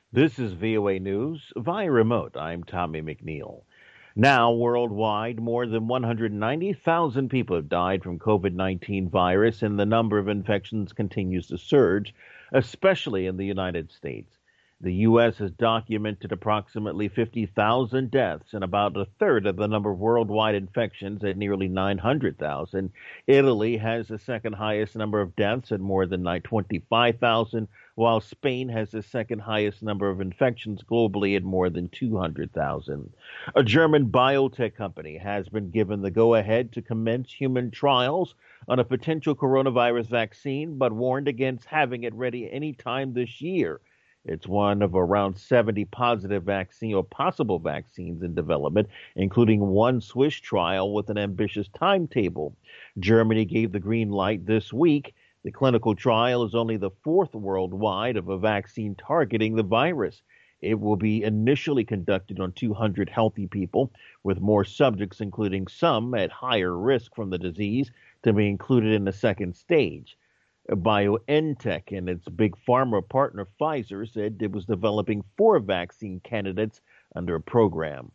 This is VOA News via remote. I'm Tommy McNeil. Now, worldwide, more than 190,000 people have died from COVID-19 virus, and the number of infections continues to surge, especially in the United States. The U.S. has documented approximately 50,000 deaths and about a third of the number of worldwide infections at nearly 900,000. Italy has the second highest number of deaths at more than 25,000, while Spain has the second highest number of infections globally at more than 200,000. A German biotech company has been given the go ahead to commence human trials on a potential coronavirus vaccine, but warned against having it ready any time this year. It's one of around 70 positive vaccine or possible vaccines in development, including one Swiss trial with an ambitious timetable. Germany gave the green light this week. The clinical trial is only the fourth worldwide of a vaccine targeting the virus. It will be initially conducted on 200 healthy people, with more subjects, including some at higher risk from the disease, to be included in the second stage. BioNTech and its big pharma partner Pfizer said it was developing four vaccine candidates under a program.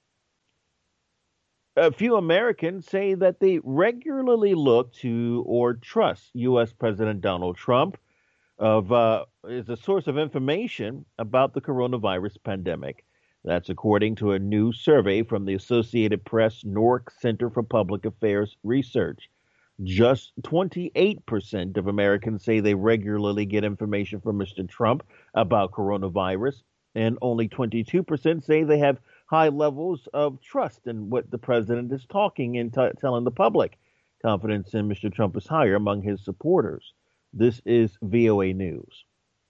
A few Americans say that they regularly look to or trust U.S. President Donald Trump is a source of information about the coronavirus pandemic. That's according to a new survey from the Associated Press NORC Center for Public Affairs Research. Just 28% of Americans say they regularly get information from Mr. Trump about coronavirus, and only 22% say they have high levels of trust in what the president is talking and telling the public. Confidence in Mr. Trump is higher among his supporters. This is VOA News.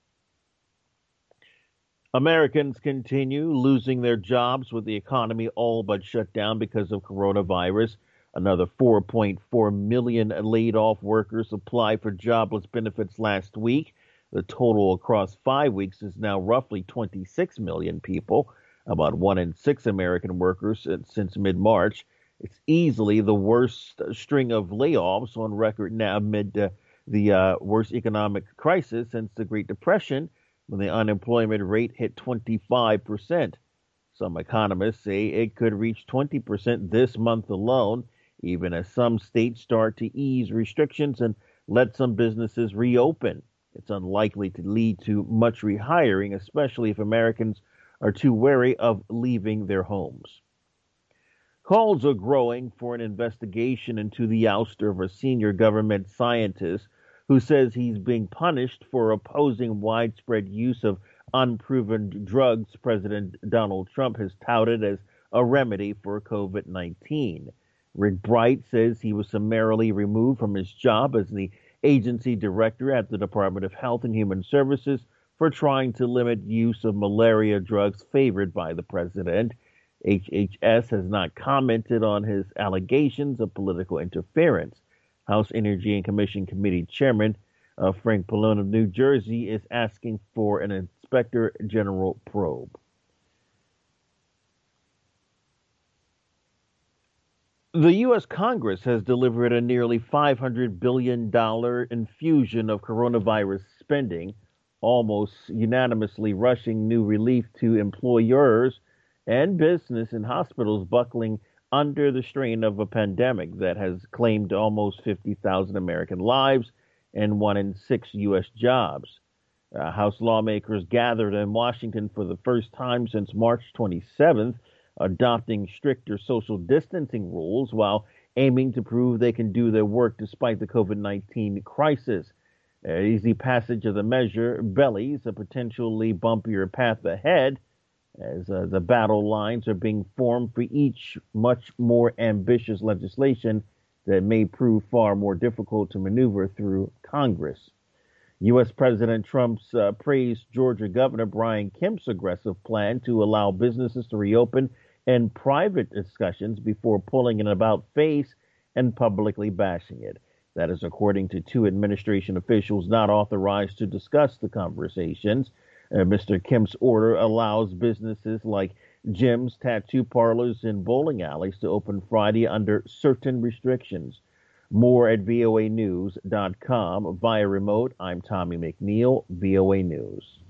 Americans continue losing their jobs with the economy all but shut down because of coronavirus. Another 4.4 million laid off workers applied for jobless benefits last week. The total across 5 weeks is now roughly 26 million people, about 1 in 6 American workers since mid March. It's easily the worst string of layoffs on record now amid the worst economic crisis since the Great Depression, when the unemployment rate hit 25%. Some economists say it could reach 20% this month alone, even as some states start to ease restrictions and let some businesses reopen. It's unlikely to lead to much rehiring, especially if Americans are too wary of leaving their homes. Calls are growing for an investigation into the ouster of a senior government scientist who says he's being punished for opposing widespread use of unproven drugs President Donald Trump has touted as a remedy for COVID-19. Rick Bright says he was summarily removed from his job as the agency director at the Department of Health and Human Services for trying to limit use of malaria drugs favored by the president. HHS has not commented on his allegations of political interference. House Energy and Commission Committee Chairman Frank Pallone of New Jersey is asking for an inspector general probe. The U.S. Congress has delivered a nearly $500 billion infusion of coronavirus spending, almost unanimously rushing new relief to employers and business and hospitals buckling under the strain of a pandemic that has claimed almost 50,000 American lives and 1 in 6 U.S. jobs. House lawmakers gathered in Washington for the first time since March 27th, adopting stricter social distancing rules while aiming to prove they can do their work despite the COVID-19 crisis. Easy passage of the measure bellies a potentially bumpier path ahead as the battle lines are being formed for each much more ambitious legislation that may prove far more difficult to maneuver through Congress. U.S. President Trump's praised Georgia Governor Brian Kemp's aggressive plan to allow businesses to reopen in private discussions before pulling an about face and publicly bashing it. That is according to two administration officials not authorized to discuss the conversations. Mr. Kemp's order allows businesses like gyms, tattoo parlors, and bowling alleys to open Friday under certain restrictions. More at voanews.com. Via remote, I'm Tommy McNeil, VOA News.